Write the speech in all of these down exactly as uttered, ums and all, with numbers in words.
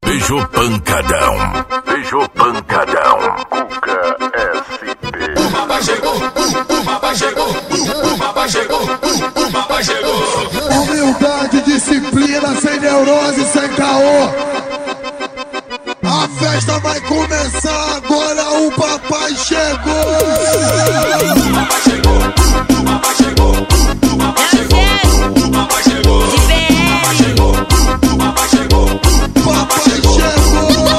Beijo pancadão, beijo pancadão. Cuca S P. O mapa chegou, o mapa chegou, o mapa chegou, o mapa chegou. Humildade, disciplina, sem neurose, sem caô. A festa vai começar agora, o papai chegou. O mapa chegou, o mapa chegou, o mapa chegou, o mapa chegou, o mapa chegou, o mapa chegou, papai chegou.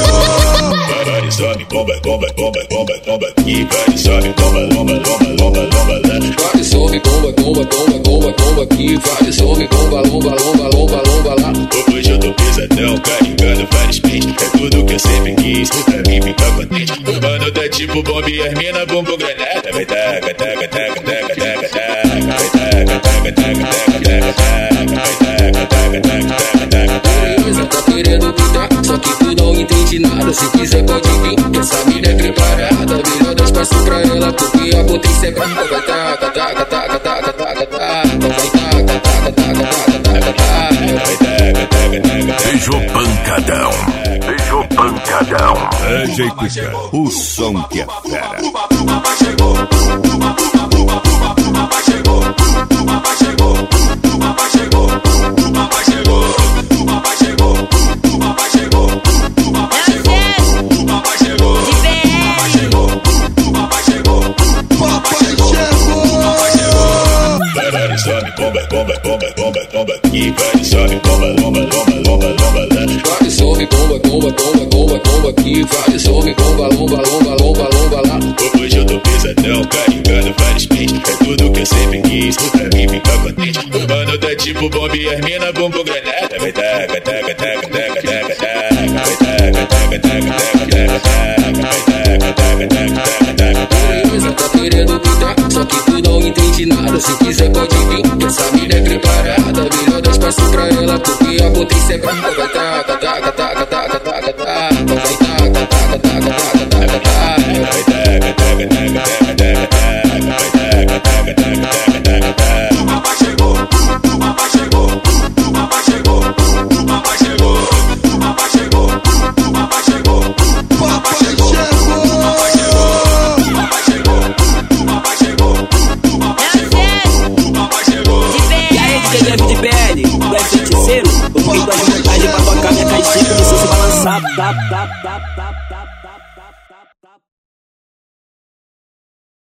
Vai, sobe, bomba, bomba, bomba, bomba, bomba aqui, vai, sobe, bomba, bomba, bomba, bomba, bomba lá. Vai, sobe, bomba, bomba, bomba, bomba, bomba aqui, vai, sobe, bomba, bomba, bomba, bomba, bomba lá. Hoje eu tô pesadão, carregando vários pentes, é tudo que eu sempre quis, pra mim ficar contente. O mano tá tipo bomba e as mina bumbum granada, vai taca, taca, taca, taca, taca, taca, vai taca, taca, taca, taca, taca, taca, vai taca, taca, taca, taca, taca. Beleza, tá querendo gritar, só que tu não entende nada, se quiser pode vir, essa mina é preparada, melhor dar espaço pra ela, porque a potência é brava, vai taca, taca, taca, taca, taca, taca, vai taca, taca, taca, taca, taca, taca, vai taca, taca, taca, Beijo pancadão, beijo pancadão. É Jeicuca, o som que é fera. o mapa chegou, o mapa chegou, o mapa chegou, o mapa chegou, o mapa chegou, o mapa chegou, o mapa chegou, o mapa chegou, o mapa chegou, o mapa chegou, o mapa chegou, Papai chegou. vai, sobe, bomba, bomba, bomba, bomba, bomba aqui, vai, sobe, bomba, bomba, bomba, bomba, bomba lá. Vai, sobe, bomba, bomba, bomba, bomba, bomba aqui, vai, sobe, bomba, bomba, bomba, bomba, bomba lá. Hoje eu tô pesadão, carregando vários pentes, é tudo que eu sempre quis, pra mim ficar contente. O mano tá tipo bomba e as mina bumbum granada, vai taca, taca, taca, taca, taca, taca, vai taca, taca, taca, taca, taca, taca, vai taca, taca, taca, taca, taca. Beleza, tá querendo gritar, só que tu não entende nada, se quiser pode vir, essa mina é preparada, melhor dar espaço pra ela, porque a potência é brava, vai taca, taca, taca, taca, taca, taca, vai taca, taca, taca, taca, taca, taca, vai taca, taca, taca, taca, taca, taca, vai taca, taca, taca, taca, taca, taca. o mapa chegou, o mapa chegou, o mapa chegou, o mapa chegou, o mapa chegou, o mapa chegou, Papai chegou. o mapa chegou, o mapa chegou, o mapa chegou, o mapa chegou. E aí, D J David B L, tu é feiticeiro? Eu fiquei com as montagens pra tocar minha caixinha, começou a se balançar. Tá, tá, tá, tá, tá.